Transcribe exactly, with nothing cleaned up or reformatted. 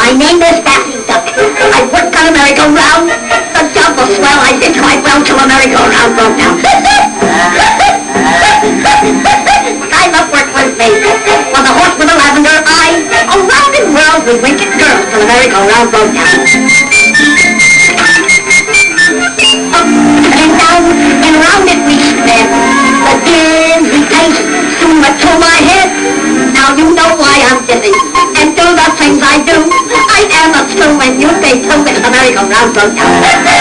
My name is Daffy Duck. I worked on a merry-go-round. The job was swell. I did quite well till the merry-go-round broke down. Time up work was made. For the horse with the lavender eye. Around and round we went at girls till the merry-go-round broke down. Up and down and round it we sped. The dizzy pace soon went to my head. Now you know why I'm dizzy and do the things I do. I am a screw and you say too if the merry-go-round broke down.